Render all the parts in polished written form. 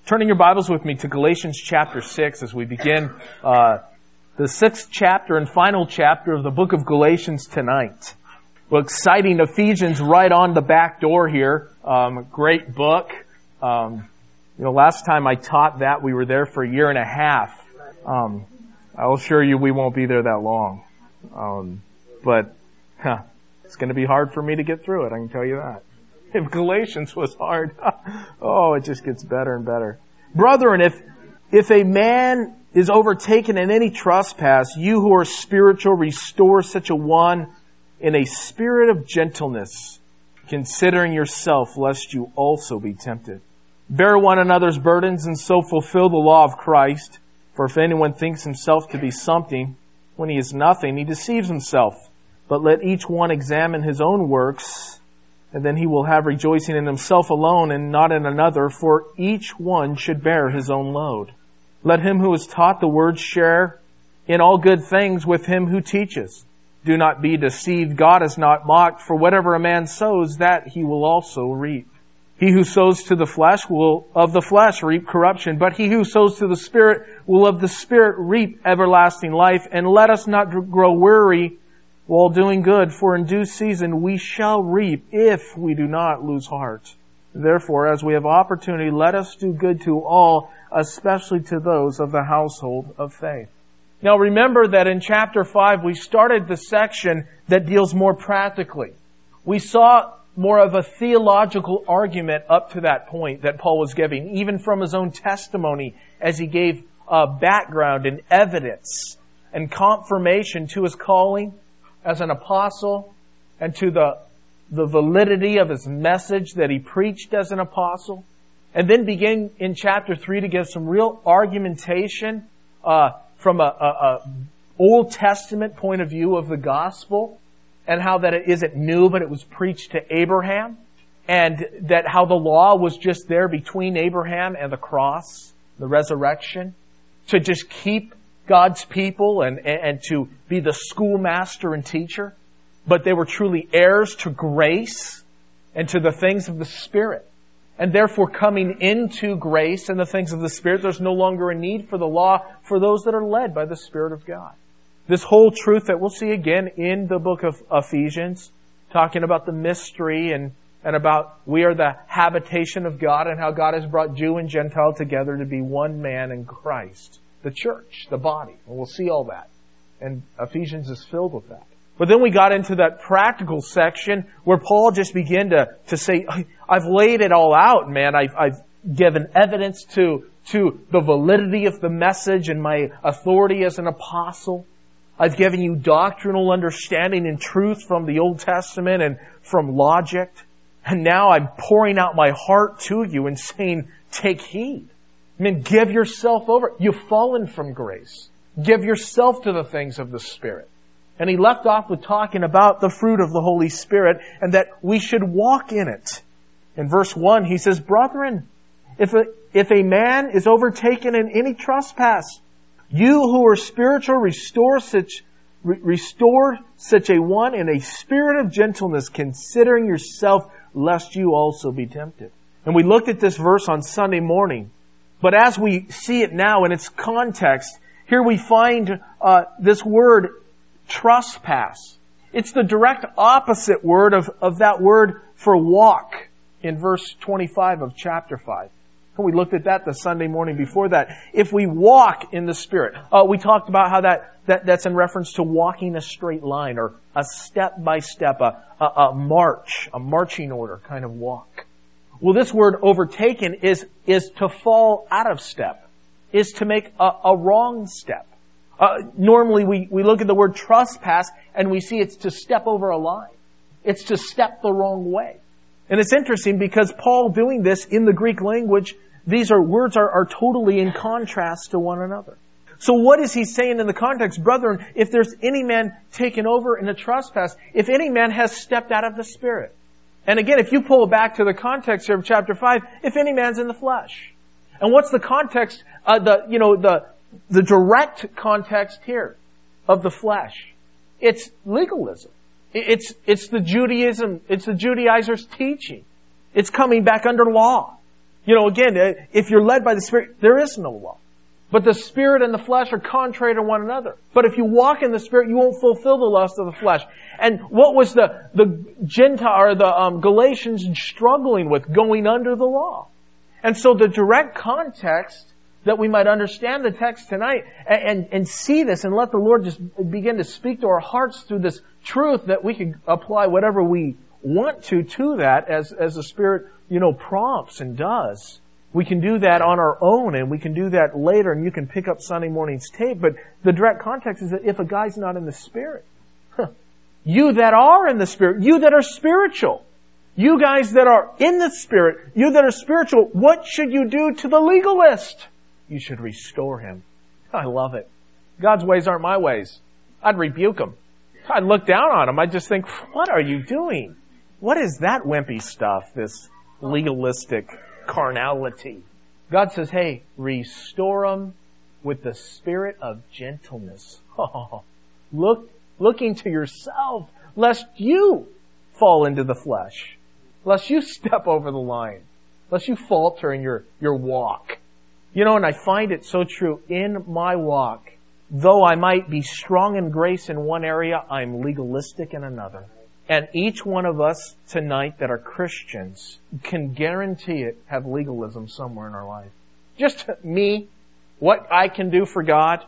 Turning your Bibles with me to Galatians chapter 6 as we begin the 6th chapter and final chapter of the book of Galatians tonight. Well, exciting. Ephesians right on the back door here. Great book. Last time I taught that, we were there for a year and a half. I'll assure you we won't be there that long. But it's going to be hard for me to get through it, I can tell you that. If Galatians was hard, it just gets better and better. Brethren, if a man is overtaken in any trespass, you who are spiritual, restore such a one in a spirit of gentleness, considering yourself, lest you also be tempted. Bear one another's burdens, and so fulfill the law of Christ. For if anyone thinks himself to be something, when he is nothing, he deceives himself. But let each one examine his own works, and then he will have rejoicing in himself alone and not in another, for each one should bear his own load. Let him who is taught the word share in all good things with him who teaches. Do not be deceived. God is not mocked, for whatever a man sows, that he will also reap. He who sows to the flesh will of the flesh reap corruption, but he who sows to the Spirit will of the Spirit reap everlasting life. And let us not grow weary while doing good, for in due season we shall reap if we do not lose heart. Therefore, as we have opportunity, let us do good to all, especially to those of the household of faith. Now remember that in chapter 5 we started the section that deals more practically. We saw more of a theological argument up to that point that Paul was giving, even from his own testimony as he gave background and evidence and confirmation to his calling as an apostle and to the validity of his message that he preached as an apostle. And then begin in chapter 3 to give some real argumentation from a Old Testament point of view of the gospel, and how that it isn't new, but it was preached to Abraham, and that how the law was just there between Abraham and the cross, the resurrection, to just keep God's people and to be the schoolmaster and teacher. But they were truly heirs to grace and to the things of the Spirit. And therefore, coming into grace and the things of the Spirit, there's no longer a need for the law for those that are led by the Spirit of God. This whole truth that we'll see again in the book of Ephesians, talking about the mystery and about we are the habitation of God and how God has brought Jew and Gentile together to be one man in Christ. The church, the body. And we'll see all that. And Ephesians is filled with that. But then we got into that practical section where Paul just began to say, I've laid it all out, man. I've given evidence to the validity of the message and my authority as an apostle. I've given you doctrinal understanding and truth from the Old Testament and from logic. And now I'm pouring out my heart to you and saying, take heed. I mean, give yourself over. You've fallen from grace. Give yourself to the things of the Spirit. And he left off with talking about the fruit of the Holy Spirit and that we should walk in it. In verse 1, he says, Brethren, if a man is overtaken in any trespass, you who are spiritual, restore such a one in a spirit of gentleness, considering yourself, lest you also be tempted. And we looked at this verse on Sunday morning. But as we see it now in its context, here we find this word trespass. It's the direct opposite word of that word for walk in verse 25 of chapter 5. And we looked at that the Sunday morning before that. If we walk in the Spirit, we talked about how that's in reference to walking a straight line or a step-by-step, a marching order kind of walk. Well, this word overtaken is to fall out of step, is to make a wrong step. Normally we look at the word trespass and we see it's to step over a line. It's to step the wrong way. And it's interesting because Paul doing this in the Greek language, these words are totally in contrast to one another. So what is he saying in the context? Brethren, if there's any man taken over in a trespass, if any man has stepped out of the Spirit. And again, if you pull back to the context here of chapter 5, if any man's in the flesh. And what's the context, the direct context here of the flesh? It's legalism. It's the Judaism, it's the Judaizers' teaching. It's coming back under law. Again, if you're led by the Spirit, there is no law. But the Spirit and the flesh are contrary to one another. But if you walk in the Spirit, you won't fulfill the lust of the flesh. And what was the Gentile or the Galatians struggling with? Going under the law. And so the direct context that we might understand the text tonight and see this and let the Lord just begin to speak to our hearts through this truth, that we can apply whatever we want to that as the Spirit, prompts and does. We can do that on our own, and we can do that later, and you can pick up Sunday morning's tape. But the direct context is that if a guy's not in the Spirit, you that are in the Spirit, you that are spiritual, you guys that are in the Spirit, you that are spiritual, what should you do to the legalist? You should restore him. I love it. God's ways aren't my ways. I'd rebuke him. I'd look down on him. I'd just think, what are you doing? What is that wimpy stuff, this legalistic carnality? God says, hey, restore them with the spirit of gentleness. Oh, looking to yourself, lest you fall into the flesh, lest you step over the line, lest you falter in your walk. And I find it so true in my walk. Though I might be strong in grace in one area, I'm legalistic in another. And each one of us tonight that are Christians can guarantee it have legalism somewhere in our life. Just me, what I can do for God,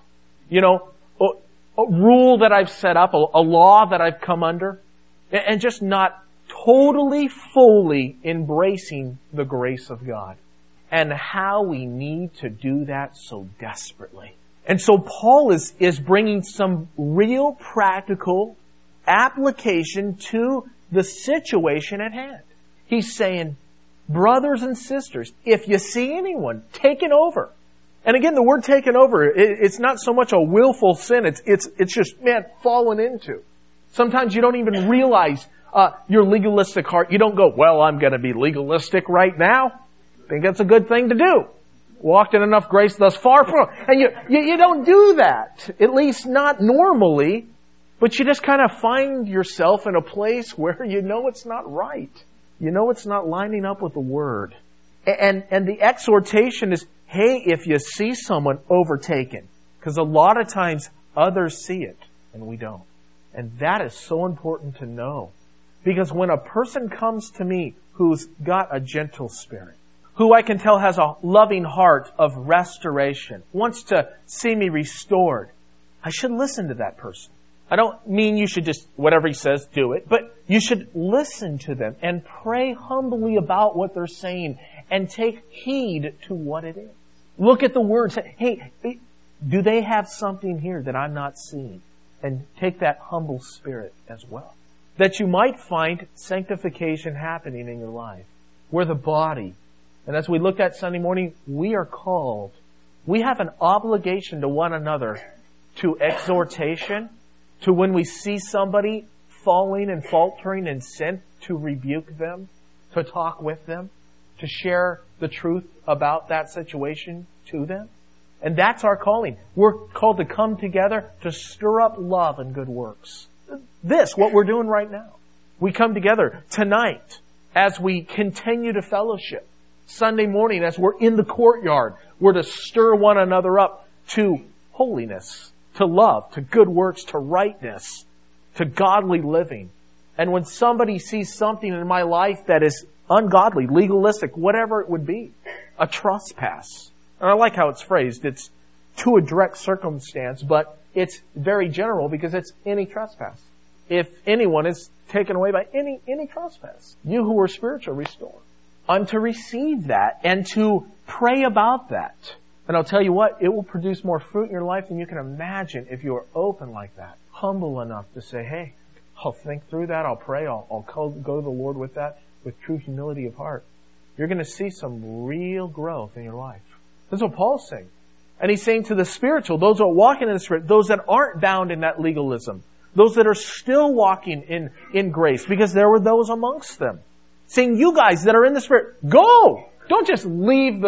a rule that I've set up, a law that I've come under, and just not totally, fully embracing the grace of God. And how we need to do that so desperately. And so Paul is bringing some real practical application to the situation at hand. He's saying, brothers and sisters, if you see anyone taken over, and again, the word taken over, it's not so much a willful sin, it's just, fallen into. Sometimes you don't even realize your legalistic heart. You don't go, well, I'm going to be legalistic right now. I think that's a good thing to do. Walked in enough grace thus far. And you don't do that. At least not normally. But you just kind of find yourself in a place where it's not right. It's not lining up with the Word. And the exhortation is, hey, if you see someone overtaken, because a lot of times others see it and we don't. And that is so important to know. Because when a person comes to me who's got a gentle spirit, who I can tell has a loving heart of restoration, wants to see me restored, I should listen to that person. I don't mean you should just, whatever he says, do it, but you should listen to them and pray humbly about what they're saying and take heed to what it is. Look at the words. Say, hey, do they have something here that I'm not seeing? And take that humble spirit as well. That you might find sanctification happening in your life. We're the body. And as we looked at Sunday morning, we are called. We have an obligation to one another, to exhortation, to when we see somebody falling and faltering in sin, to rebuke them, to talk with them, to share the truth about that situation to them. And that's our calling. We're called to come together to stir up love and good works. What we're doing right now. We come together tonight as we continue to fellowship. Sunday morning, as we're in the courtyard, we're to stir one another up to holiness, to love, to good works, to rightness, to godly living. And when somebody sees something in my life that is ungodly, legalistic, whatever it would be, a trespass. And I like how it's phrased. It's to a direct circumstance, but it's very general because it's any trespass. If anyone is taken away by any trespass, you who are spiritual, restore. I'm to receive that and to pray about that. And I'll tell you what, it will produce more fruit in your life than you can imagine if you are open like that. Humble enough to say, hey, I'll think through that, I'll pray, I'll go to the Lord with that, with true humility of heart. You're going to see some real growth in your life. That's what Paul's saying. And he's saying to the spiritual, those who are walking in the Spirit, those that aren't bound in that legalism, those that are still walking in grace, because there were those amongst them. Saying, you guys that are in the Spirit, go! Don't just leave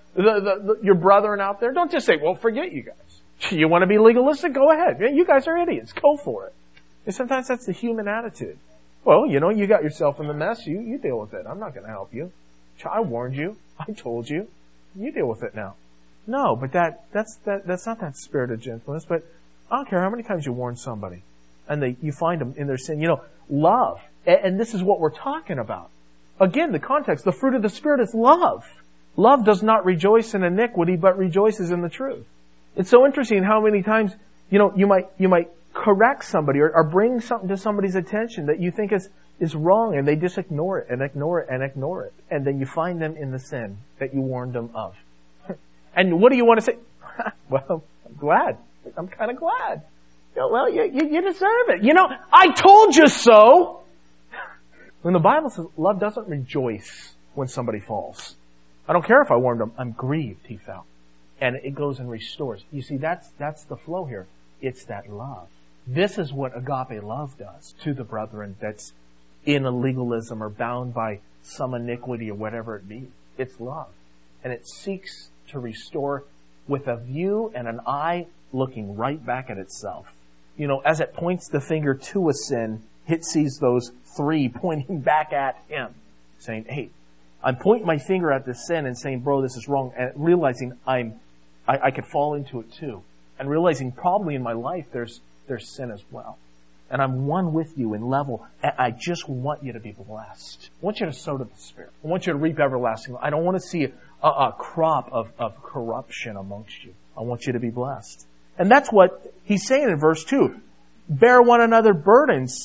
your brethren out there. Don't just say, well, forget you guys. You want to be legalistic? Go ahead. You guys are idiots. Go for it. And sometimes that's the human attitude. Well, you got yourself in the mess. You deal with it. I'm not going to help you. I warned you. I told you. You deal with it now. No, but that's not that spirit of gentleness. But I don't care how many times you warn somebody and you find them in their sin. Love. And this is what we're talking about. Again, the context, the fruit of the Spirit is love. Love does not rejoice in iniquity, but rejoices in the truth. It's so interesting how many times, you might correct somebody or bring something to somebody's attention that you think is wrong, and they just ignore it and ignore it and ignore it. And then you find them in the sin that you warned them of. And what do you want to say? Well, I'm glad. I'm kind of glad. Well, you deserve it. I told you so. When the Bible says love doesn't rejoice when somebody falls. I don't care if I warned him. I'm grieved he fell. And it goes and restores. You see, that's the flow here. It's that love. This is what agape love does to the brethren that's in a legalism or bound by some iniquity or whatever it be. It's love. And it seeks to restore with a view and an eye looking right back at itself. As it points the finger to a sin, it sees those three pointing back at him, saying, hey, I'm pointing my finger at this sin and saying, bro, this is wrong, and realizing I could fall into it too. And realizing probably in my life there's sin as well. And I'm one with you in level. And I just want you to be blessed. I want you to sow to the Spirit. I want you to reap everlasting life. I don't want to see a crop of corruption amongst you. I want you to be blessed. And that's what he's saying in verse 2. Bear one another's burdens,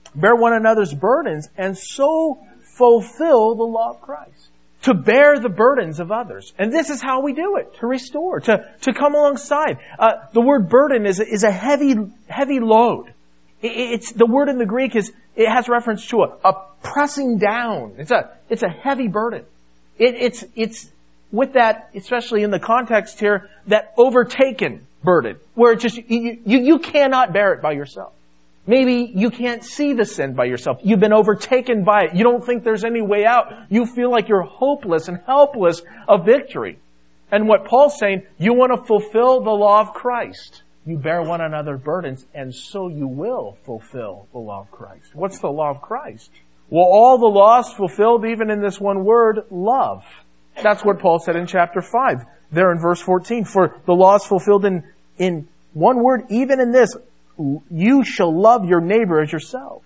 and so fulfill the law of Christ. To bear the burdens of others. And this is how we do it, to restore, to come alongside. The word burden is a heavy load. It's the word in the Greek it has reference to a pressing down. It's a heavy burden. It's with that, especially in the context here, that overtaken burden, where it just you cannot bear it by yourself. Maybe you can't see the sin by yourself. You've been overtaken by it. You don't think there's any way out. You feel like you're hopeless and helpless of victory. And what Paul's saying, you want to fulfill the law of Christ. You bear one another's burdens, and so you will fulfill the law of Christ. What's the law of Christ? Well, all the laws fulfilled even in this one word, love. That's what Paul said in chapter 5, there in verse 14. For the law is fulfilled in one word, even in this, you shall love your neighbor as yourself.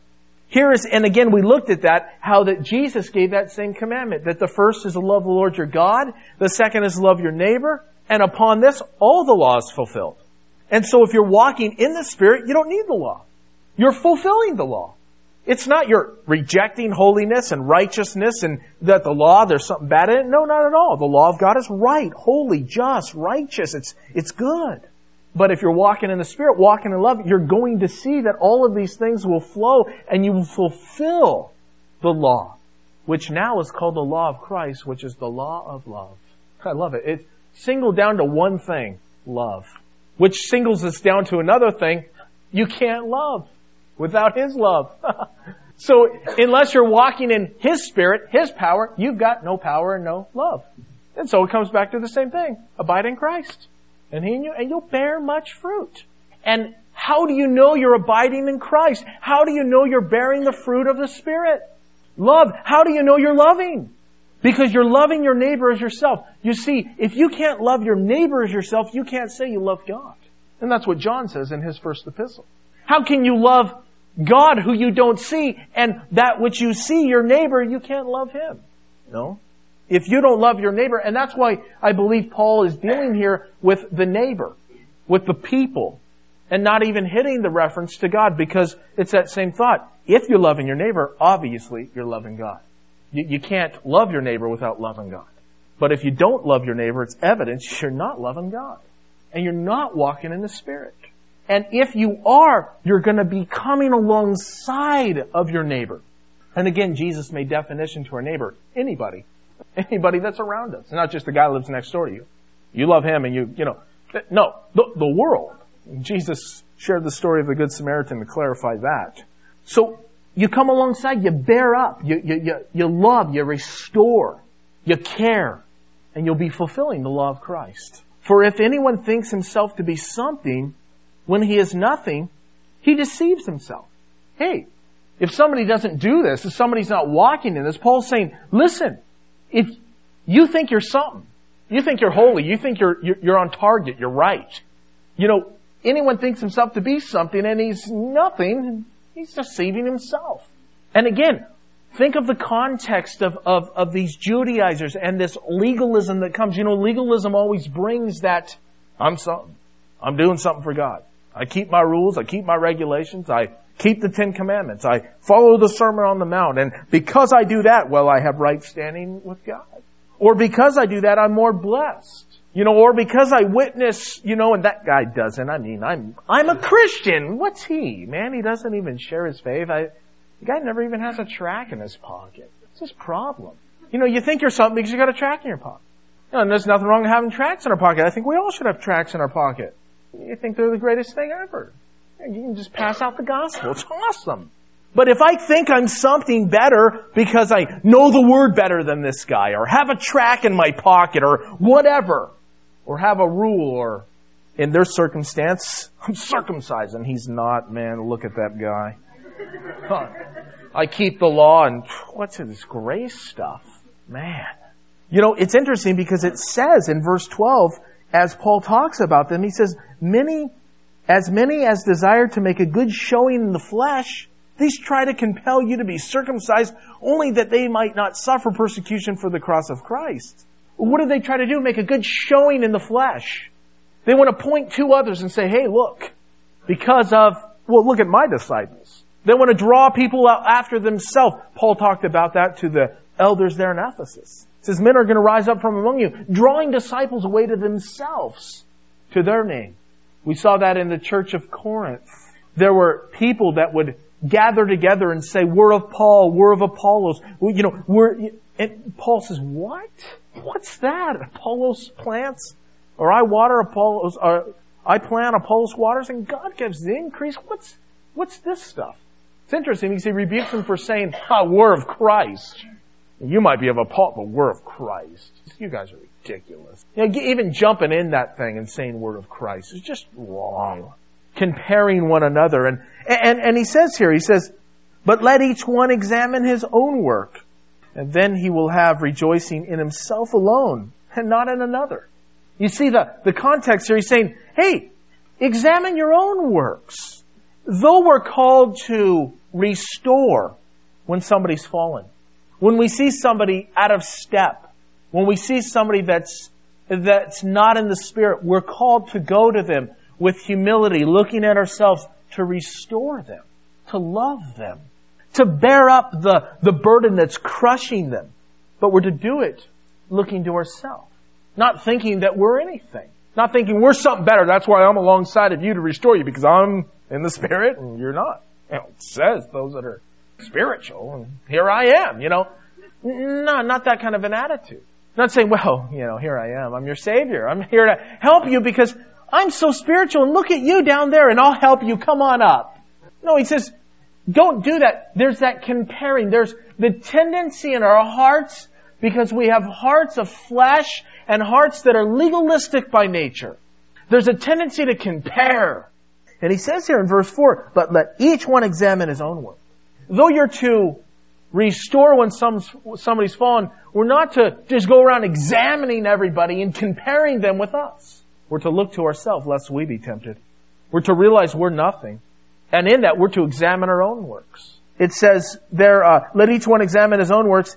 And again, we looked at that, how that Jesus gave that same commandment, that the first is to love the Lord your God, the second is to love your neighbor, and upon this, all the law is fulfilled. And so if you're walking in the Spirit, you don't need the law. You're fulfilling the law. It's not you're rejecting holiness and righteousness and that the law, there's something bad in it. No, not at all. The law of God is right, holy, just, righteous. It's good. But if you're walking in the Spirit, walking in love, you're going to see that all of these things will flow and you will fulfill the law, which now is called the law of Christ, which is the law of love. I love it. It's singled down to one thing, love, which singles us down to another thing. You can't love without His love. So unless you're walking in His Spirit, His power, you've got no power and no love. And so it comes back to the same thing. Abide in Christ. And He in you, and you'll bear much fruit. And how do you know you're abiding in Christ? How do you know you're bearing the fruit of the Spirit? Love. How do you know you're loving? Because you're loving your neighbor as yourself. You see, if you can't love your neighbor as yourself, you can't say you love God. And that's what John says in his first epistle. How can you love God who you don't see, and that which you see, your neighbor, you can't love him? No. If you don't love your neighbor, and that's why I believe Paul is dealing here with the neighbor, with the people, and not even hitting the reference to God, because it's that same thought. If you're loving your neighbor, obviously you're loving God. You can't love your neighbor without loving God. But if you don't love your neighbor, it's evidence you're not loving God. And you're not walking in the Spirit. And if you are, you're going to be coming alongside of your neighbor. And again, Jesus made definition to our neighbor. Anybody that's around us. Not just the guy who lives next door to you. You love him and no, the world. Jesus shared the story of the Good Samaritan to clarify that. So, you come alongside, you bear up, you love, you restore, you care, and you'll be fulfilling the law of Christ. For if anyone thinks himself to be something when he is nothing, he deceives himself. Hey, if somebody doesn't do this, if somebody's not walking in this, Paul's saying, listen, if you think you're something, you think you're holy, you think you're on target, you're right. Anyone thinks himself to be something and he's nothing, he's deceiving himself. And again, think of the context of these Judaizers and this legalism that comes. Legalism always brings that, I'm something. I'm doing something for God. I keep my rules, I keep my regulations, I keep the 10 Commandments, I follow the Sermon on the Mount, and because I do that, I have right standing with God. Or because I do that, I'm more blessed. Or because I witness, and that guy doesn't. I'm a Christian. What's he? Man, he doesn't even share his faith. The guy never even has a tract in his pocket. It's his problem. You think you're something because you got a tract in your pocket. And there's nothing wrong with having tracts in our pocket. I think we all should have tracts in our pocket. You think they're the greatest thing ever. You can just pass out the gospel. It's awesome. But if I think I'm something better because I know the Word better than this guy, or have a tract in my pocket, or whatever, or have a rule, or in their circumstance, I'm circumcised and he's not, man, look at that guy. I keep the law and what's this grace stuff? Man. It's interesting because it says in verse 12, as Paul talks about them, he says, many as desire to make a good showing in the flesh, these try to compel you to be circumcised only that they might not suffer persecution for the cross of Christ. What do they try to do? Make a good showing in the flesh. They want to point to others and say, hey, look, look at my disciples. They want to draw people out after themselves. Paul talked about that to the elders there in Ephesus. It says, men are going to rise up from among you, drawing disciples away to themselves, to their name. We saw that in the church of Corinth. There were people that would gather together and say, we're of Paul, we're of Apollos. And Paul says, what? What's that? Apollos plants, or I water, Apollos, or I plant, Apollos waters, and God gives the increase. What's this stuff? It's interesting because he rebukes them for saying, we're of Christ. You might be of Apollos, but we're of Christ. You guys are ridiculous. Even jumping in that thing and saying we're of Christ is just wrong. Comparing one another. And he says, but let each one examine his own work, and then he will have rejoicing in himself alone and not in another. You see the context here. He's saying, hey, examine your own works. Though we're called to restore when somebody's fallen, when we see somebody out of step, when we see somebody that's not in the Spirit, we're called to go to them with humility, looking at ourselves to restore them, to love them, to bear up the burden that's crushing them. But we're to do it looking to ourselves, not thinking that we're anything, not thinking we're something better. That's why I'm alongside of you to restore you, because I'm in the Spirit and you're not. It says those that are spiritual, and here I am, No, not that kind of an attitude. Not saying, here I am. I'm your Savior. I'm here to help you because I'm so spiritual, and look at you down there and I'll help you. Come on up. No, he says, don't do that. There's that comparing. There's the tendency in our hearts, because we have hearts of flesh and hearts that are legalistic by nature. There's a tendency to compare. And he says here in verse 4, but let each one examine his own work. Though you're to restore when somebody's fallen, we're not to just go around examining everybody and comparing them with us. We're to look to ourselves lest we be tempted. We're to realize we're nothing. And in that, we're to examine our own works. It says there, let each one examine his own works,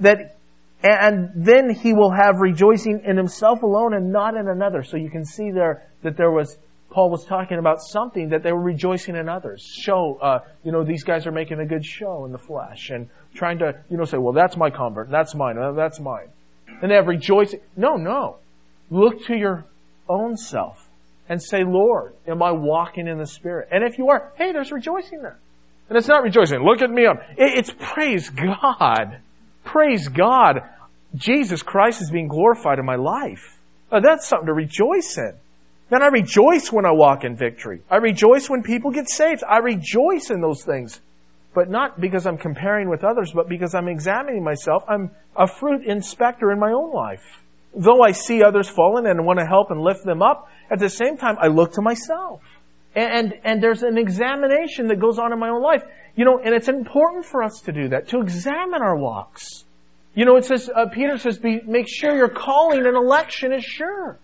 and then he will have rejoicing in himself alone and not in another. So you can see there that Paul was talking about something that they were rejoicing in others. These guys are making a good show in the flesh and trying to, say, well, that's my convert, that's mine, that's mine. And they have rejoicing. No. Look to your own self and say, Lord, am I walking in the Spirit? And if you are, hey, there's rejoicing there. And it's not rejoicing, look at me, it's praise God. Praise God. Jesus Christ is being glorified in my life. That's something to rejoice in. Then I rejoice when I walk in victory. I rejoice when people get saved. I rejoice in those things. But not because I'm comparing with others, but because I'm examining myself. I'm a fruit inspector in my own life. Though I see others fallen and want to help and lift them up, at the same time, I look to myself. And there's an examination that goes on in my own life. And it's important for us to do that, to examine our walks. You know, it says, Peter says, make sure your calling and election is sure.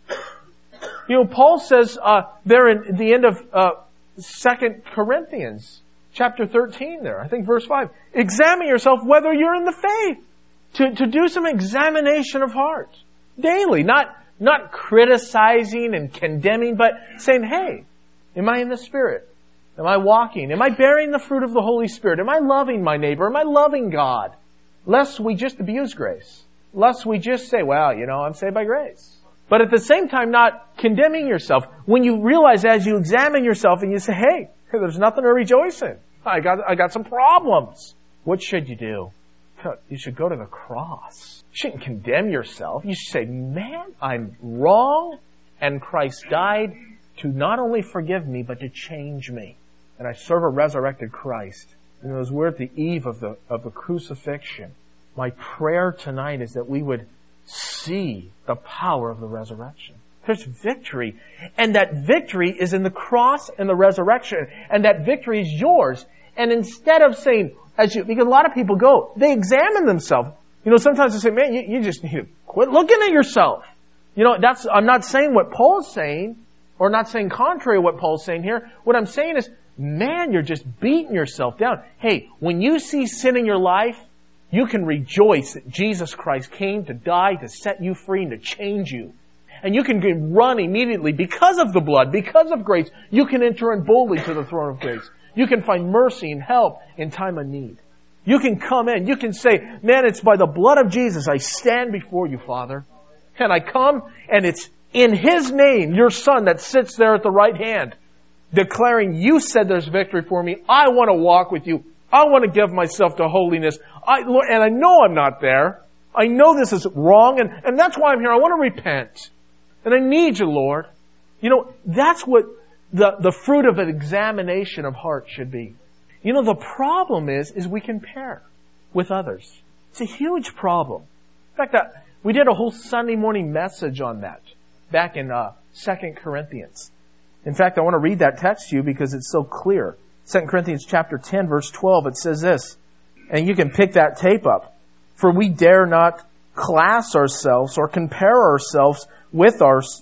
You know, Paul says there in the end of 2 Corinthians, chapter 13 there, I think verse 5, examine yourself whether you're in the faith. To do some examination of heart. Daily. Not criticizing and condemning, but saying, hey, am I in the Spirit? Am I walking? Am I bearing the fruit of the Holy Spirit? Am I loving my neighbor? Am I loving God? Lest we just abuse grace. Lest we just say, well, you know, I'm saved by grace. But at the same time, not condemning yourself. When you realize as you examine yourself and you say, hey, there's nothing to rejoice in. I got some problems. What should you do? You should go to the cross. You shouldn't condemn yourself. You should say, man, I'm wrong, and Christ died to not only forgive me, but to change me. And I serve a resurrected Christ. You know, as we're at the eve of the crucifixion, my prayer tonight is that we would see the power of the resurrection. There's victory. And that victory is in the cross and the resurrection. And that victory is yours. And instead of saying, because a lot of people they examine themselves. You know, sometimes they say, man, you just need to quit looking at yourself. You know, I'm not saying what Paul's saying, or not saying contrary to what Paul's saying here. What I'm saying is, man, you're just beating yourself down. Hey, when you see sin in your life, you can rejoice that Jesus Christ came to die, to set you free, and to change you. And you can run immediately because of the blood, because of grace. You can enter in boldly to the throne of grace. You can find mercy and help in time of need. You can come in. You can say, man, it's by the blood of Jesus I stand before you, Father. And I come, and it's in His name, your Son that sits there at the right hand, declaring, you said there's victory for me. I want to walk with you. I want to give myself to holiness. Lord, and I know I'm not there. I know this is wrong, and that's why I'm here. I want to repent. And I need you, Lord. You know, that's what the fruit of an examination of heart should be. You know, the problem is we compare with others. It's a huge problem. In fact, we did a whole Sunday morning message on that back in 2 Corinthians. In fact, I want to read that text to you because it's so clear. 2 Corinthians chapter 10, verse 12, it says this, and you can pick that tape up. For we dare not class ourselves or compare ourselves with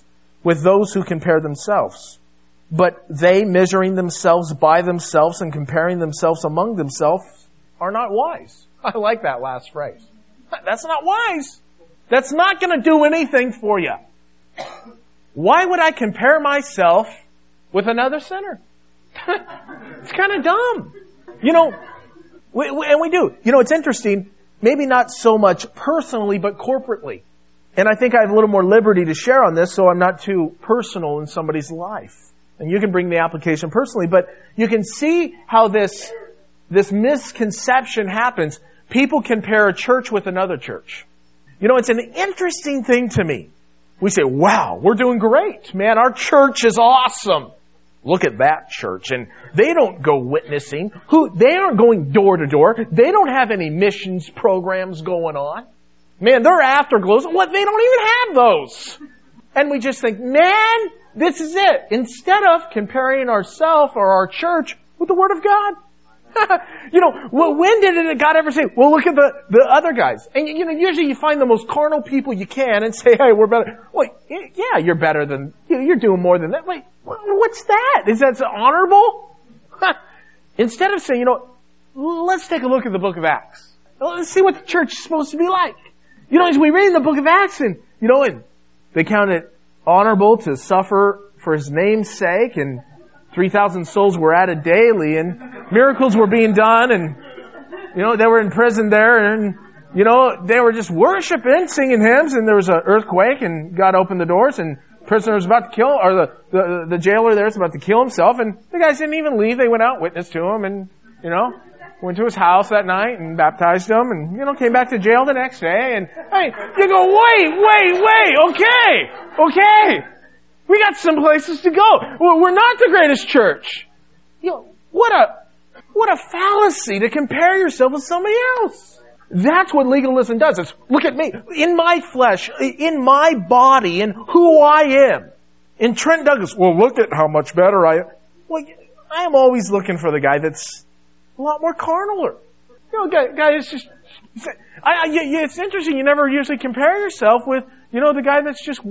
those who compare themselves. But they, measuring themselves by themselves and comparing themselves among themselves, are not wise. I like that last phrase. That's not wise. That's not going to do anything for you. Why would I compare myself with another sinner? It's kind of dumb. You know, we do. You know, it's interesting. Maybe not so much personally, but corporately. And I think I have a little more liberty to share on this, so I'm not too personal in somebody's life. And you can bring the application personally, but you can see how this misconception happens. People compare a church with another church. You know, it's an interesting thing to me. We say, wow, we're doing great. Man, our church is awesome. Look at that church. And they don't go witnessing. They aren't going door to door. They don't have any missions programs going on. Man, they're afterglows. What? They don't even have those. And we just think, man, this is it. Instead of comparing ourselves or our church with the Word of God. You know, when did God ever say, well, look at the other guys? And, you know, usually you find the most carnal people you can and say, hey, we're better. Well, yeah, you're better than, you're doing more than that. Wait, what's that? Is that honorable? Instead of saying, you know, let's take a look at the book of Acts. Let's see what the church is supposed to be like. You know, as we read in the book of Acts, and, you know, and they count it honorable to suffer for His name's sake, and 3,000 souls were added daily, and miracles were being done, and, you know, they were in prison there, and, you know, they were just worshiping, singing hymns, and there was an earthquake, and God opened the doors, and the prisoner was about to kill, or the jailer there was about to kill himself, and the guys didn't even leave. They went out, witnessed to him, and, you know, went to his house that night and baptized him, and, you know, came back to jail the next day, and, hey, you go, wait, okay. We got some places to go. We're not the greatest church. You know, what a fallacy to compare yourself with somebody else. That's what legalism does. It's, look at me, in my flesh, in my body, in who I am. In Trent Douglas, well, look at how much better I am. Well, I am always looking for the guy that's a lot more carnaler. You know, guy is just It's interesting. You never usually compare yourself with, the guy that's just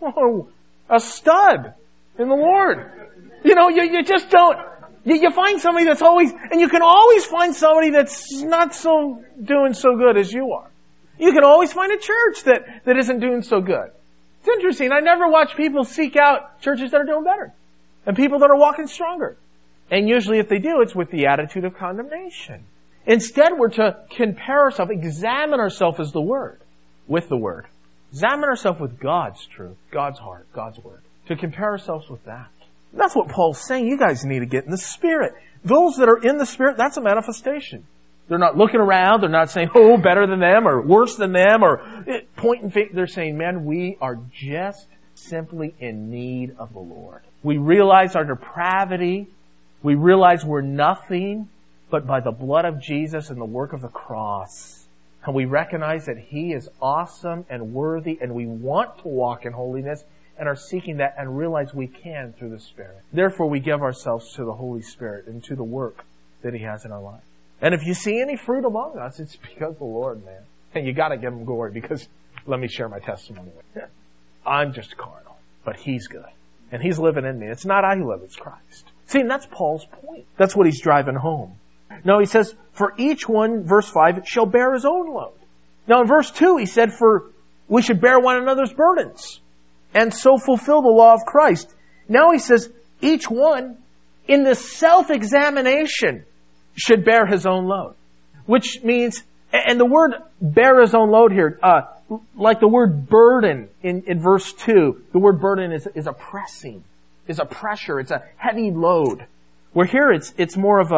a stud in the Lord. You just don't. You find somebody that's always, and you can always find somebody that's not doing so good as you are. You can always find a church that isn't doing so good. It's interesting. I never watch people seek out churches that are doing better and people that are walking stronger. And usually if they do, it's with the attitude of condemnation. Instead, we're to compare ourselves, examine ourselves as the Word, with the Word. Examine ourselves with God's truth, God's heart, God's Word. To compare ourselves with that. That's what Paul's saying. You guys need to get in the Spirit. Those that are in the Spirit, that's a manifestation. They're not looking around. They're not saying, better than them or worse than them or pointing fingers. They're saying, man, we are just simply in need of the Lord. We realize our depravity. We realize we're nothing but by the blood of Jesus and the work of the cross. And we recognize that He is awesome and worthy and we want to walk in holiness and are seeking that and realize we can through the Spirit. Therefore, we give ourselves to the Holy Spirit and to the work that He has in our life. And if you see any fruit among us, it's because of the Lord, man. And you gotta give Him glory because, let me share my testimony with you. I'm just carnal, but He's good. And He's living in me. It's not I who live, it's Christ. See, and that's Paul's point. That's what he's driving home. Now he says, for each one, verse 5, shall bear his own load. Now in verse 2, he said, we should bear one another's burdens and so fulfill the law of Christ. Now he says, each one in the self-examination should bear his own load. Which means, and the word bear his own load here, like the word burden in verse 2, the word burden is a pressing, is a pressure, it's a heavy load. Where here it's more of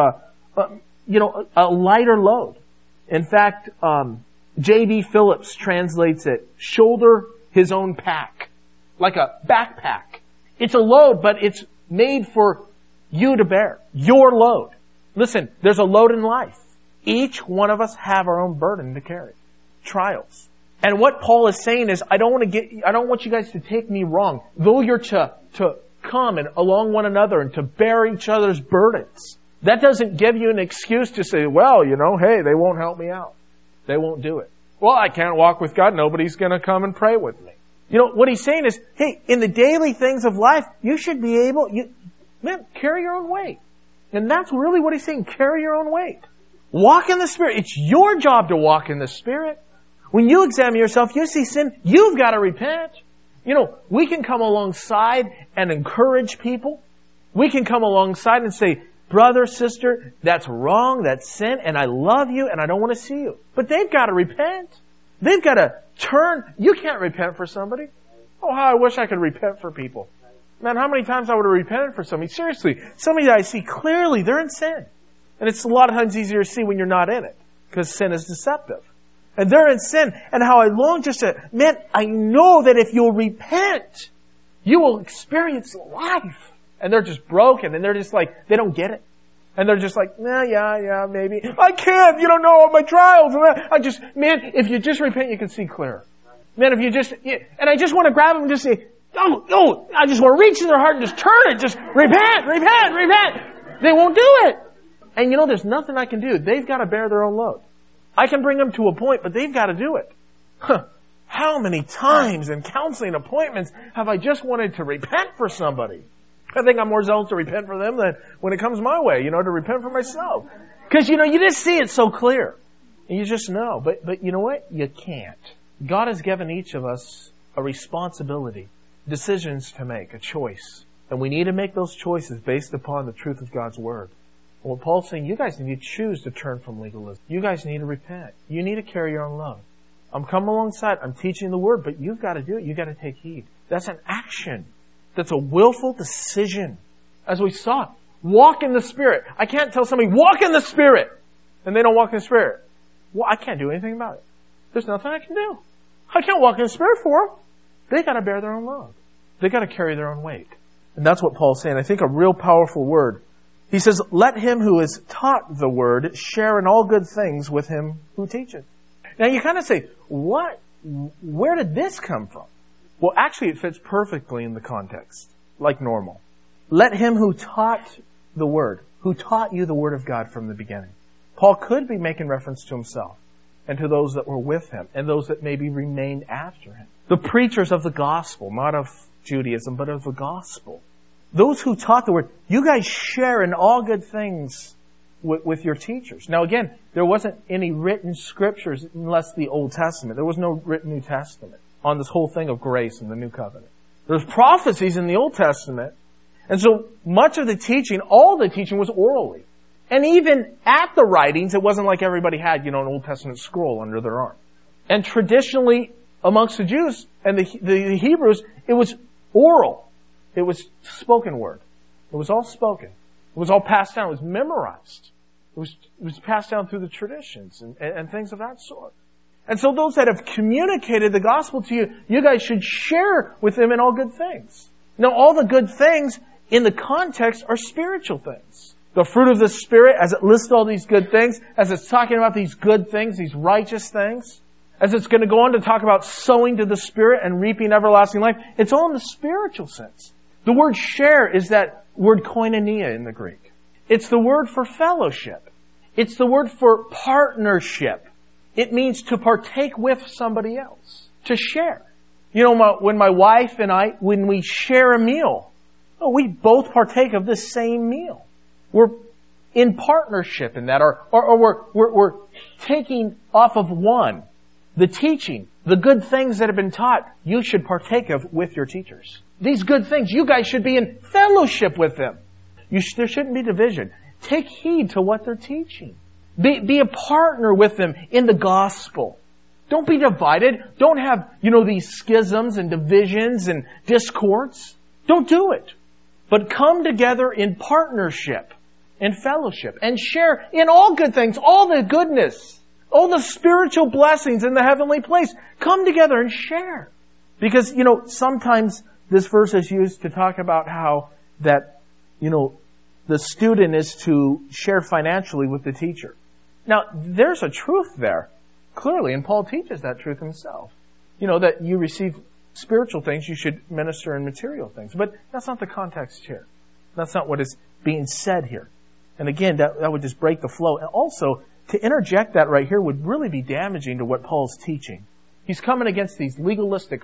a lighter load. In fact, J.B. Phillips translates it, shoulder his own pack. Like a backpack. It's a load, but it's made for you to bear. Your load. Listen, there's a load in life. Each one of us have our own burden to carry. Trials. And what Paul is saying is, I don't want you guys to take me wrong. Though you're to come and along one another and to bear each other's burdens. That doesn't give you an excuse to say, well, hey, they won't help me out. They won't do it. Well, I can't walk with God. Nobody's going to come and pray with me. What he's saying is, hey, in the daily things of life, you should be able, carry your own weight. And that's really what he's saying. Carry your own weight. Walk in the Spirit. It's your job to walk in the Spirit. When you examine yourself, you see sin, you've got to repent. We can come alongside and encourage people. We can come alongside and say, brother, sister, that's wrong, that's sin, and I love you and I don't want to see you. But they've got to repent. They've got to turn. You can't repent for somebody. Oh, how I wish I could repent for people. Man, how many times I would have repented for somebody? Seriously, somebody that I see clearly, they're in sin. And it's a lot of times easier to see when you're not in it, because sin is deceptive. And they're in sin, and how I long just to, I know that if you'll repent, you will experience life. And they're just broken, and they're just like, they don't get it. And they're just like, yeah, maybe. I can't, you don't know all my trials. If you just repent, you can see clearer. Man, if you just, and I just want to grab them and just say, I just want to reach in their heart and just turn it, just repent. They won't do it. And there's nothing I can do. They've got to bear their own load. I can bring them to a point, but they've got to do it. How many times in counseling appointments have I just wanted to repent for somebody? I think I'm more zealous to repent for them than when it comes my way, to repent for myself. Because, you just see it so clear. And you just know. But you know what? You can't. God has given each of us a responsibility, decisions to make, a choice. And we need to make those choices based upon the truth of God's Word. And what Paul's saying, you guys need to choose to turn from legalism. You guys need to repent. You need to carry your own load. I'm coming alongside. I'm teaching the Word, but you've got to do it. You've got to take heed. That's an action. That's a willful decision. As we saw, walk in the Spirit. I can't tell somebody, walk in the Spirit, and they don't walk in the Spirit. Well, I can't do anything about it. There's nothing I can do. I can't walk in the Spirit for them. They got to bear their own load. They got to carry their own weight. And that's what Paul's saying. I think a real powerful word. He says, let him who is taught the Word share in all good things with him who teaches. Now you kind of say, what? Where did this come from? Well, actually it fits perfectly in the context, like normal. Let him who taught the Word, who taught you the Word of God from the beginning. Paul could be making reference to himself. and to those that were with him, and those that maybe remained after him. The preachers of the gospel, not of Judaism, but of the gospel. Those who taught the word, you guys share in all good things with your teachers. Now again, there wasn't any written scriptures unless the Old Testament. There was no written New Testament on this whole thing of grace in the New Covenant. There's prophecies in the Old Testament, and so much of the teaching, all the teaching was orally. And even at the writings, it wasn't like everybody had, an Old Testament scroll under their arm. And traditionally, amongst the Jews and the Hebrews, it was oral. It was spoken word. It was all spoken. It was all passed down. It was memorized. It was passed down through the traditions and things of that sort. And so those that have communicated the gospel to you, you guys should share with them in all good things. Now, all the good things in the context are spiritual things. The fruit of the Spirit, as it lists all these good things, as it's talking about these good things, these righteous things, as it's going to go on to talk about sowing to the Spirit and reaping everlasting life, it's all in the spiritual sense. The word share is that word koinonia in the Greek. It's the word for fellowship. It's the word for partnership. It means to partake with somebody else. To share. When my wife and I, when we share a meal, we both partake of the same meal. We're in partnership in that, or we're taking off of one. The teaching, the good things that have been taught, you should partake of with your teachers. These good things, you guys should be in fellowship with them. There shouldn't be division. Take heed to what they're teaching. Be a partner with them in the gospel. Don't be divided. Don't have, these schisms and divisions and discords. Don't do it. But come together in partnership and fellowship and share in all good things, all the goodness, all the spiritual blessings in the heavenly place. Come together and share. Because, sometimes this verse is used to talk about how that, the student is to share financially with the teacher. Now, there's a truth there, clearly, and Paul teaches that truth himself. That you receive spiritual things, you should minister in material things. But that's not the context here. That's not what is being said here. And again, that would just break the flow. And also, to interject that right here would really be damaging to what Paul's teaching. He's coming against these legalistic,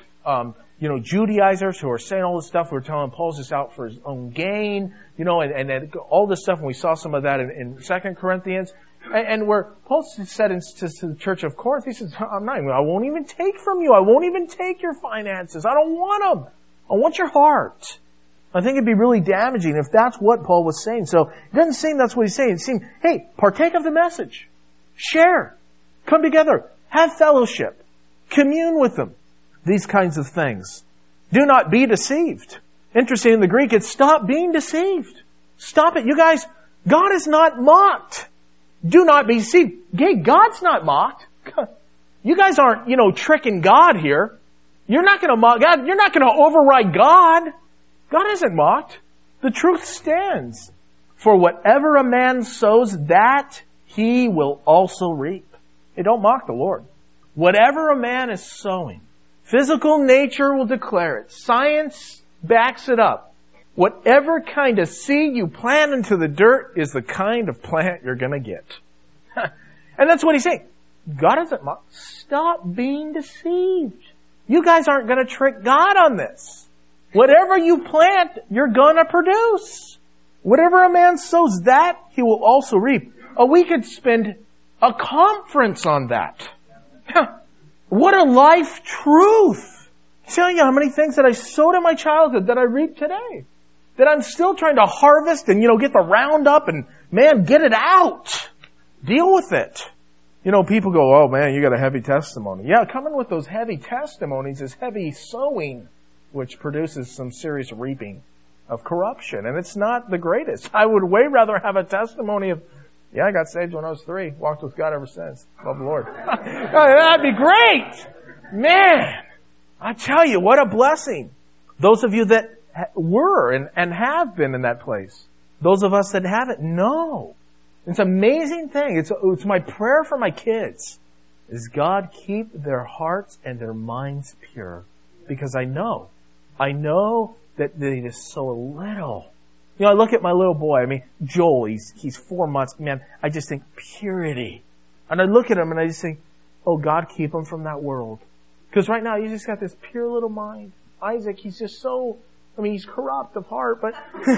Judaizers who are saying all this stuff. We're telling Paul's just out for his own gain, and all this stuff. And we saw some of that in 2 Corinthians. And where Paul said to the church of Corinth, he says, I won't even take from you. I won't even take your finances. I don't want them. I want your heart. I think it'd be really damaging if that's what Paul was saying. So it doesn't seem that's what he's saying. It seems, hey, partake of the message. Share. Come together. Have fellowship. Commune with them. These kinds of things. Do not be deceived. Interesting in the Greek, it's stop being deceived. Stop it. You guys, God is not mocked. Do not be deceived. Hey, God's not mocked. You guys aren't, tricking God here. You're not going to mock God. You're not going to override God. God isn't mocked. The truth stands. For whatever a man sows, that he will also reap. Hey, don't mock the Lord. Whatever a man is sowing, physical nature will declare it. Science backs it up. Whatever kind of seed you plant into the dirt is the kind of plant you're going to get. And that's what he's saying. God isn't mocked. Stop being deceived. You guys aren't going to trick God on this. Whatever you plant, you're going to produce. Whatever a man sows, that he will also reap. We could spend a conference on that. What a life truth. I'm telling you how many things that I sowed in my childhood that I reap today. That I'm still trying to harvest and, get the Roundup and, get it out. Deal with it. People go, oh man, you got a heavy testimony. Yeah, coming with those heavy testimonies is heavy sowing, which produces some serious reaping of corruption. And it's not the greatest. I would way rather have a testimony of, I got saved when I was 3. Walked with God ever since. Love the Lord. That'd be great. Man, I tell you, what a blessing. Those of you that were and have been in that place. Those of us that haven't, no. It's an amazing thing. It's my prayer for my kids. Is God keep their hearts and their minds pure. Because I know that they just sow a little. I look at my little boy. Joel, he's 4 months. Man, I just think purity. And I look at him and I just think, Oh, God, keep him from that world. Because right now, he's just got this pure little mind. Isaac, he's just so, he's corrupt of heart, but,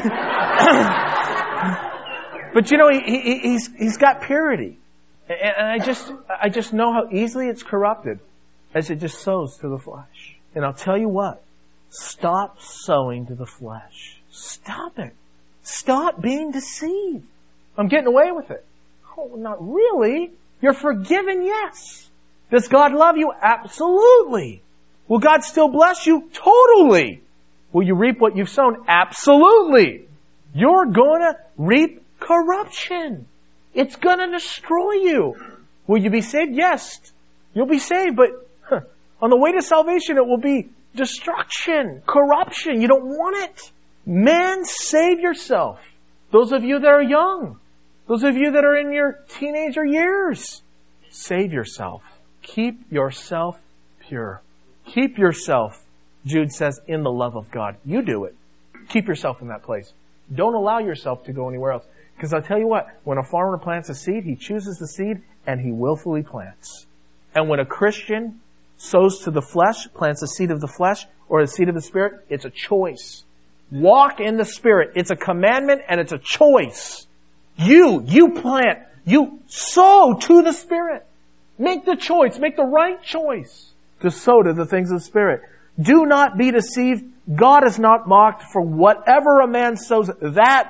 but he's got purity. And I just know how easily it's corrupted as it just sows to the flesh. And I'll tell you what, stop sowing to the flesh. Stop it. Stop being deceived. I'm getting away with it. Oh, not really. You're forgiven, yes. Does God love you? Absolutely. Will God still bless you? Totally. Will you reap what you've sown? Absolutely. You're going to reap corruption. It's going to destroy you. Will you be saved? Yes. You'll be saved, but on the way to salvation, it will be destruction, corruption. You don't want it. Man, save yourself. Those of you that are young, those of you that are in your teenager years, save yourself. Keep yourself pure. Keep yourself, Jude says, in the love of God. You do it. Keep yourself in that place. Don't allow yourself to go anywhere else. Because I'll tell you what, when a farmer plants a seed, he chooses the seed and he willfully plants. And when a Christian sows to the flesh, plants a seed of the flesh or a seed of the Spirit, it's a choice. Walk in the Spirit. It's a commandment and it's a choice. You plant. You sow to the Spirit. Make the choice. Make the right choice to sow to the things of the Spirit. Do not be deceived. God is not mocked, for whatever a man sows, that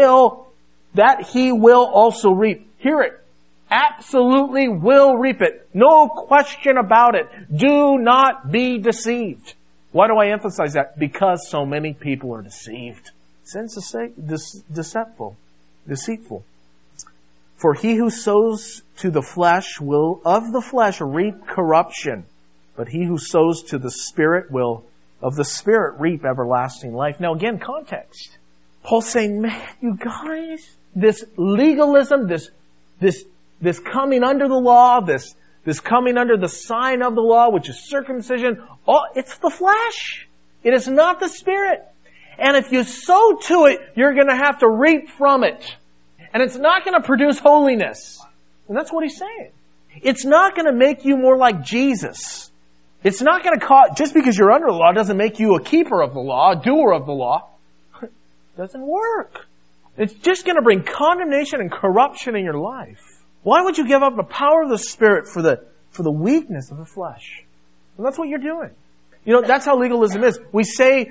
he will also reap. Hear it. Absolutely will reap it. No question about it. Do not be deceived. Why do I emphasize that? Because so many people are deceived. Sin's deceitful. For he who sows to the flesh will of the flesh reap corruption. But he who sows to the Spirit will of the Spirit reap everlasting life. Now again, context. Paul's saying, man, you guys, this legalism, this coming under the law, this coming under the sign of the law, which is circumcision, it's the flesh. It is not the Spirit. And if you sow to it, you're going to have to reap from it. And it's not going to produce holiness. And that's what he's saying. It's not going to make you more like Jesus. It's not going to cause, just because you're under the law doesn't make you a keeper of the law, a doer of the law. It doesn't work. It's just going to bring condemnation and corruption in your life. Why would you give up the power of the Spirit for the weakness of the flesh? And that's what you're doing. That's how legalism is. We say,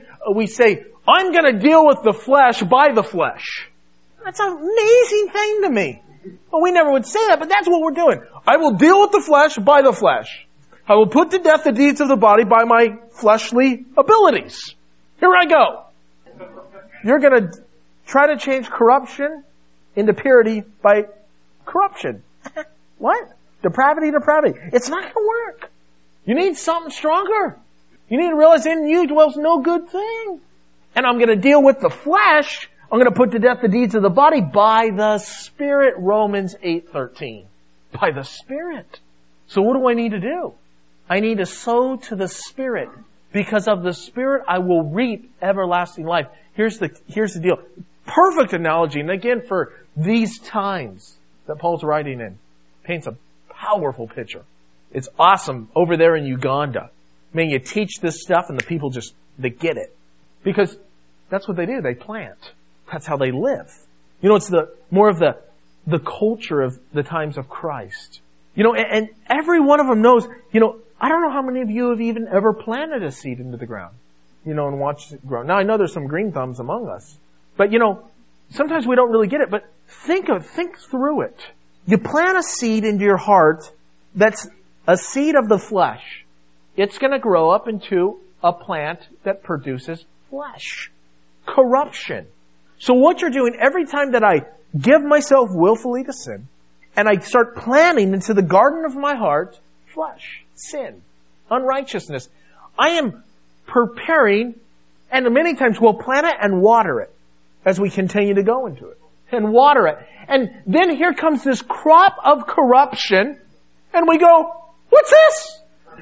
I'm going to deal with the flesh by the flesh. That's an amazing thing to me. Well, we never would say that, but that's what we're doing. I will deal with the flesh by the flesh. I will put to death the deeds of the body by my fleshly abilities. Here I go. You're going to try to change corruption into purity by corruption. What? Depravity. It's not going to work. You need something stronger. You need to realize in you dwells no good thing. And I'm going to deal with the flesh. I'm going to put to death the deeds of the body by the Spirit. Romans 8:13. By the Spirit. So what do I need to do? I need to sow to the Spirit. Because of the Spirit, I will reap everlasting life. Here's the deal. Perfect analogy. And again, for these times that Paul's writing in, paints a powerful picture. It's awesome over there in Uganda. I mean, you teach this stuff and the people they get it. Because that's what they do. They plant. That's how they live. It's more of the culture of the times of Christ. And every one of them knows, I don't know how many of you have even ever planted a seed into the ground, and watched it grow. Now I know there's some green thumbs among us, but sometimes we don't really get it, but think through it. You plant a seed into your heart that's a seed of the flesh. It's going to grow up into a plant that produces flesh. Corruption. So what you're doing every time that I give myself willfully to sin, and I start planting into the garden of my heart, flesh, sin, unrighteousness, I am preparing, and many times we'll plant it and water it as we continue to go into it. And water it. And then here comes this crop of corruption, and we go, what's this?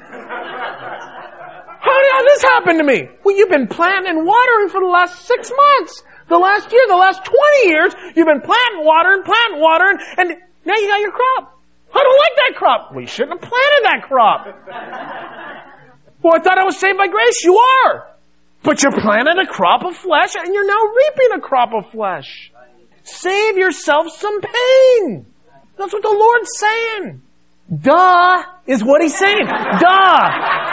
How did this happen to me? Well, you've been planting and watering for the last 6 months. The last year, the last 20 years, you've been planting, watering, and now you got your crop. I don't like that crop. Well, you shouldn't have planted that crop. Well, I thought I was saved by grace. You are. But you planted a crop of flesh and you're now reaping a crop of flesh. Save yourself some pain. That's what the Lord's saying. Duh is what He's saying. Duh.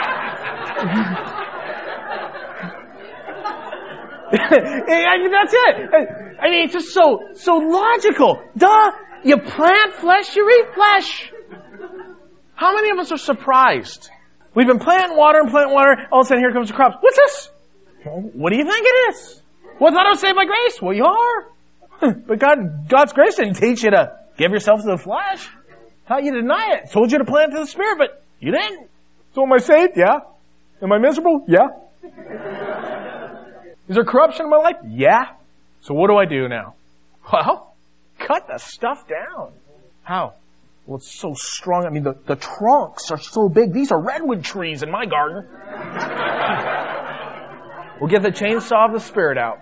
That's it. I mean, it's just so logical. Duh. You plant flesh, you reap flesh. How many of us are surprised? We've been planting water, all of a sudden here comes the crops. What's this? Well, what do you think it is? Well, I thought I was saved by grace. Well, you are. But God's grace didn't teach you to give yourself to the flesh. Taught you to deny it. Told you to plant to the Spirit, but you didn't. So am I saved? Yeah. Am I miserable? Yeah. Is there corruption in my life? Yeah. So what do I do now? Well, cut the stuff down. How? Well, it's so strong. I mean, the trunks are so big. These are redwood trees in my garden. We'll get the chainsaw of the Spirit out.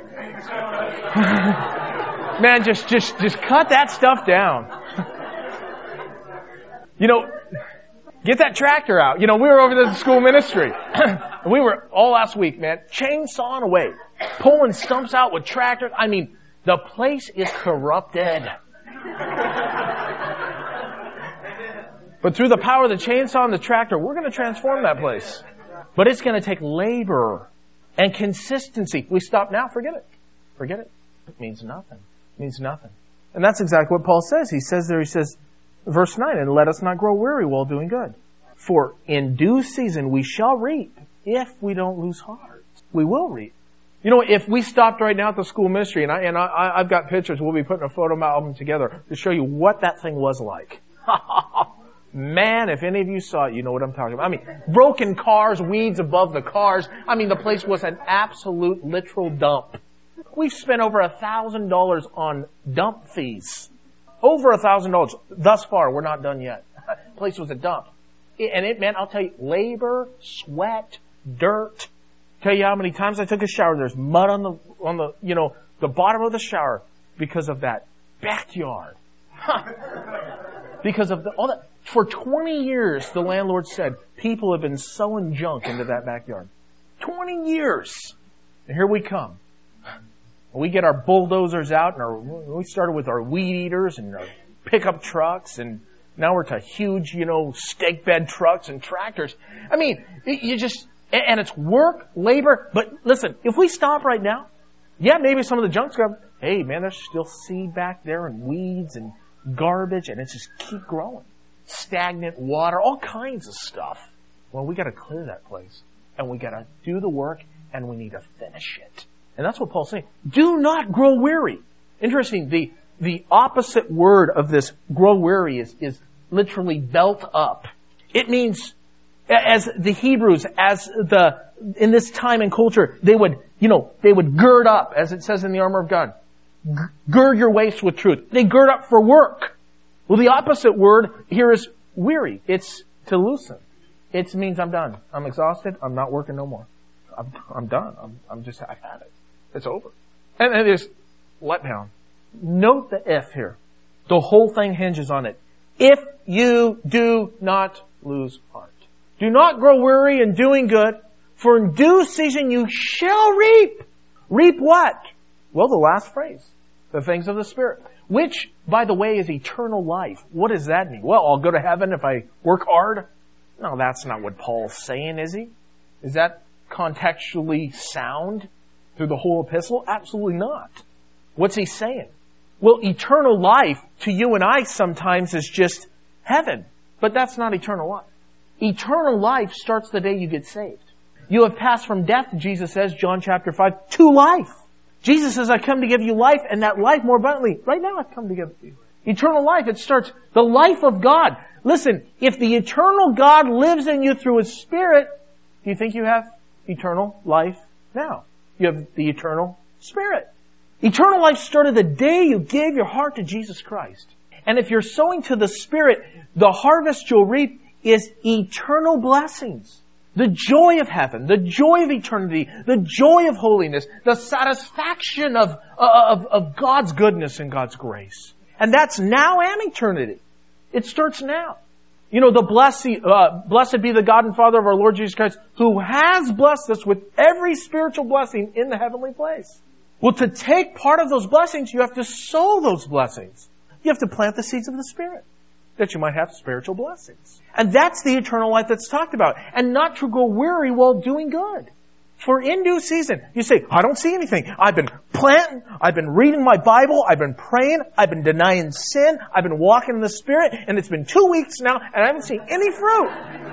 Man, just cut that stuff down. Get that tractor out. We were over at the school ministry. And we were all last week, man, chainsawing away, pulling stumps out with tractors. I mean, the place is corrupted. But through the power of the chainsaw and the tractor, we're going to transform that place. But it's going to take labor and consistency. We stop now, forget it. Forget it. It means nothing. It means nothing. And that's exactly what Paul says. He says, verse 9, and let us not grow weary while doing good. For in due season we shall reap if we don't lose heart. We will reap. If we stopped right now at the school ministry, and I've got pictures, we'll be putting a photo album together to show you what that thing was like. Man, if any of you saw it, you know what I'm talking about. I mean, broken cars, weeds above the cars. I mean, the place was an absolute literal dump. We've spent over $1,000 on dump fees. Over $1,000 thus far. We're not done yet. The place was a dump. And it meant, I'll tell you, labor, sweat, dirt. Tell you how many times I took a shower. There's mud on the bottom of the shower because of that backyard. Because of all that. For 20 years, the landlord said, people have been sowing junk into that backyard. 20 years. And here we come. We get our bulldozers out, and we started with our weed eaters and our pickup trucks, and now we're to huge, stake bed trucks and tractors. I mean, and it's work, labor, but listen, if we stop right now, yeah, maybe some of the junk's gone, hey man, there's still seed back there and weeds and garbage, and it's just keep growing. Stagnant water, all kinds of stuff. Well, we gotta clear that place, and we gotta do the work, and we need to finish it. And that's what Paul's saying. Do not grow weary. Interesting, the opposite word of this grow weary is literally belt up. It means, as the Hebrews, in this time and culture, they would gird up, as it says in the armor of God. Gird your waist with truth. They gird up for work. Well, the opposite word here is weary. It's to loosen. It means I'm done. I'm exhausted. I'm not working no more. I'm done. I've had it. It's over. And there's letdown. Note the if here. The whole thing hinges on it. If you do not lose heart. Do not grow weary in doing good, for in due season you shall reap. Reap what? Well, the last phrase. The things of the Spirit. Which, by the way, is eternal life. What does that mean? Well, I'll go to heaven if I work hard. No, that's not what Paul's saying, is he? Is that contextually sound through the whole epistle? Absolutely not. What's he saying? Well, eternal life to you and I sometimes is just heaven. But that's not eternal life. Eternal life starts the day you get saved. You have passed from death, Jesus says, John chapter 5, to life. Jesus says, I come to give you life, and that life more abundantly. Right now, I've come to give it to you. Eternal life, it starts the life of God. Listen, if the eternal God lives in you through His Spirit, do you think you have eternal life now? You have the eternal Spirit. Eternal life started the day you gave your heart to Jesus Christ. And if you're sowing to the Spirit, the harvest you'll reap is eternal blessings. The joy of heaven, the joy of eternity, the joy of holiness, the satisfaction of God's goodness and God's grace. And that's now and eternity. It starts now. You know, blessed be the God and Father of our Lord Jesus Christ, who has blessed us with every spiritual blessing in the heavenly place. Well, to take part of those blessings, you have to sow those blessings. You have to plant the seeds of the Spirit, that you might have spiritual blessings. And that's the eternal life that's talked about. And not to go weary while doing good. For in due season, you say, I don't see anything. I've been planting, I've been reading my Bible, I've been praying, I've been denying sin, I've been walking in the Spirit, and it's been 2 weeks now, and I haven't seen any fruit.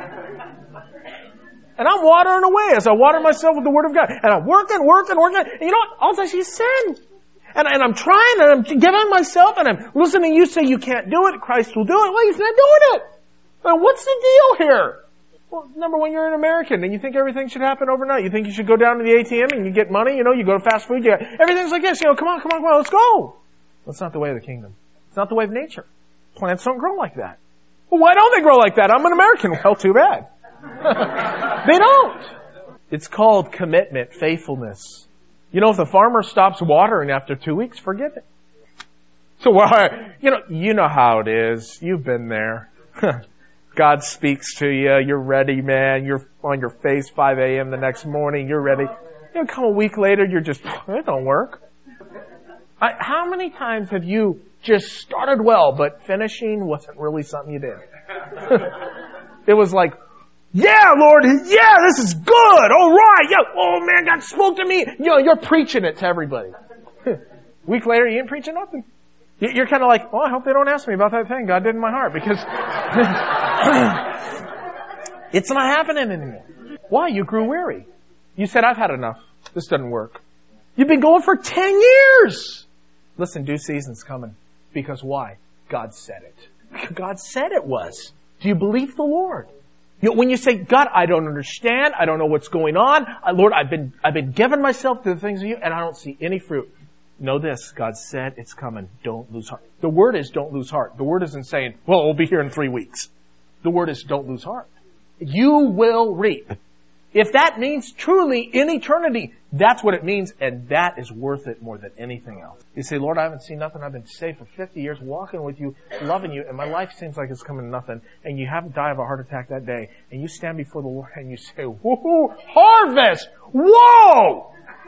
And I'm watering away as I water myself with the Word of God. And I'm working. And you know what? All I see is sin. And I'm trying, and I'm giving myself, and I'm listening to you say you can't do it, Christ will do it. Well, He's not doing it. Well, what's the deal here? Well, number one, you're an American, and you think everything should happen overnight. You think you should go down to the ATM and you get money, you go to fast food, everything's like this, come on, let's go. That's not the way of the kingdom. It's not the way of nature. Plants don't grow like that. Well, why don't they grow like that? I'm an American. Well, too bad. They don't. It's called commitment, faithfulness. If the farmer stops watering after 2 weeks, forget it. So, you know how it is. You've been there. God speaks to you. You're ready, man. You're on your face 5 a.m. the next morning. You're ready. Come a week later, you're just, it don't work. How many times have you just started well, but finishing wasn't really something you did? It was like, yeah, Lord, yeah, this is good. All right. Yeah. Oh, man, God spoke to me. You're preaching it to everybody. Week later, you ain't preaching nothing. You're kind of like, I hope they don't ask me about that thing God did in my heart, because it's not happening anymore. Why? You grew weary. You said, I've had enough. This doesn't work. You've been going for 10 years. Listen, due season's coming. Because why? God said it. God said it was. Do you believe the Lord? When you say, God, I don't understand. I don't know what's going on. Lord, I've been giving myself to the things of you, and I don't see any fruit. Know this, God said it's coming. Don't lose heart. The word is don't lose heart. The word isn't saying, well, we'll be here in 3 weeks. The word is don't lose heart. You will reap. If that means truly in eternity, that's what it means, and that is worth it more than anything else. You say, Lord, I haven't seen nothing. I've been saved for 50 years, walking with you, loving you, and my life seems like it's coming to nothing, and you haven't died of a heart attack that day, and you stand before the Lord and you say, woohoo, harvest! Whoa!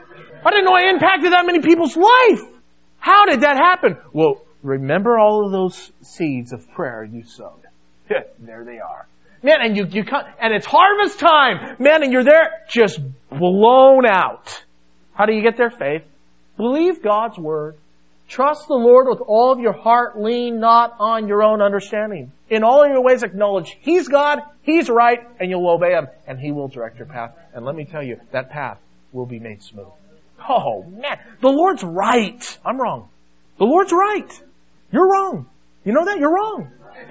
I didn't know I impacted that many people's life. How did that happen? Well, remember all of those seeds of prayer you sowed. There they are. Man, and you come, and it's harvest time. Man, and you're there just blown out. How do you get there? Faith. Believe God's word. Trust the Lord with all of your heart. Lean not on your own understanding. In all of your ways acknowledge He's God, He's right, and you'll obey Him, and He will direct your path. And let me tell you, that path will be made smooth. Oh, man. The Lord's right. I'm wrong. The Lord's right. You're wrong. You know that? You're wrong.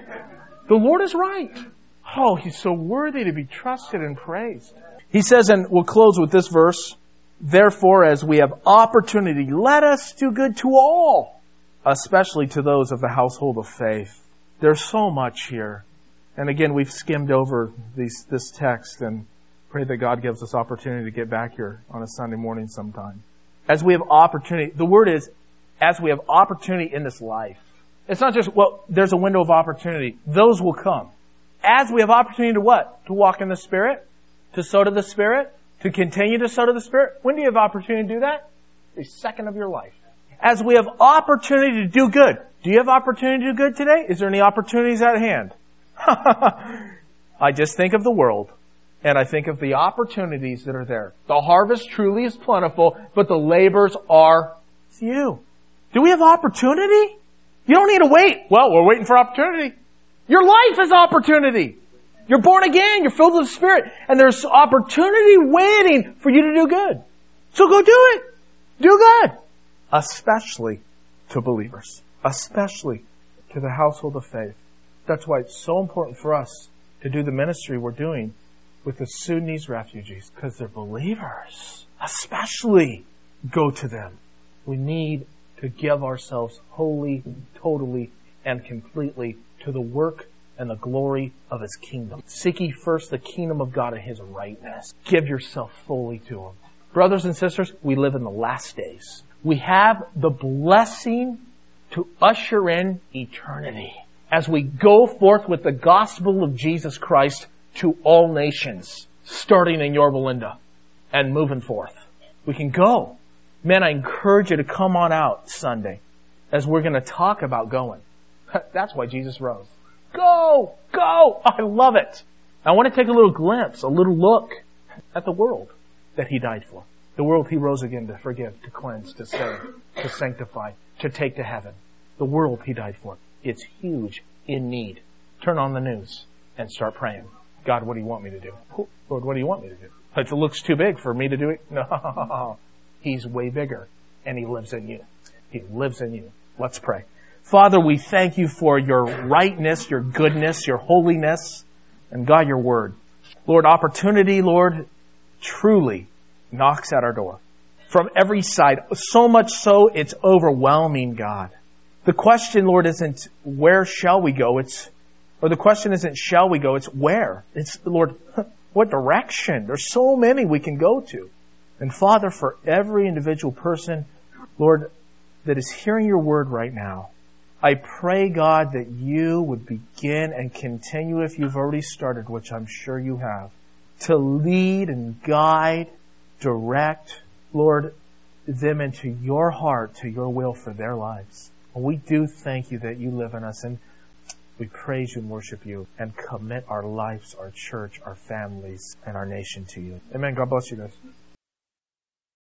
The Lord is right. Oh, He's so worthy to be trusted and praised. He says, and we'll close with this verse, therefore, as we have opportunity, let us do good to all, especially to those of the household of faith. There's so much here. And again, we've skimmed over this text, and pray that God gives us opportunity to get back here on a Sunday morning sometime. As we have opportunity, the word is, as we have opportunity in this life. It's not just, there's a window of opportunity. Those will come. As we have opportunity to what? To walk in the Spirit? To sow to the Spirit? To continue to sow to the Spirit? When do you have opportunity to do that? Every second of your life. As we have opportunity to do good. Do you have opportunity to do good today? Is there any opportunities at hand? I just think of the world. And I think of the opportunities that are there. The harvest truly is plentiful, but the labors are few. Do we have opportunity? You don't need to wait. Well, we're waiting for opportunity. Your life is opportunity. You're born again. You're filled with the Spirit. And there's opportunity waiting for you to do good. So go do it. Do good. Especially to believers. Especially to the household of faith. That's why it's so important for us to do the ministry we're doing with the Sudanese refugees, because they're believers. Especially go to them. We need to give ourselves wholly, totally, and completely to the work and the glory of His kingdom. Seek ye first the kingdom of God and His rightness. Give yourself fully to Him. Brothers and sisters, we live in the last days. We have the blessing to usher in eternity. as we go forth with the gospel of Jesus Christ to all nations, starting in Yorba Linda and moving forth. We can go. Man, I encourage you to come on out Sunday as we're going to talk about going. That's why Jesus rose. Go! Go! I love it. I want to take a little glimpse, a little look at the world that He died for. The world He rose again to forgive, to cleanse, to save, to sanctify, to take to heaven. The world He died for. It's huge, in need. Turn on the news and start praying. God, what do you want me to do? Lord, what do you want me to do? If it looks too big for me to do it, no. He's way bigger, and He lives in you. He lives in you. Let's pray. Father, we thank You for Your rightness, Your goodness, Your holiness, and God, Your word. Lord, opportunity, Lord, truly knocks at our door. From every side, so much so it's overwhelming, God. The question, Lord, isn't where shall we go? The question isn't shall we go? It's where. It's, Lord, what direction? There's so many we can go to. And Father, for every individual person, Lord, that is hearing Your word right now, I pray, God, that You would begin and continue, if You've already started, which I'm sure You have, to lead and guide, direct, Lord, them into Your heart, to Your will for their lives. And we do thank You that You live in us, and we praise You and worship You and commit our lives, our church, our families, and our nation to You. Amen. God bless you guys.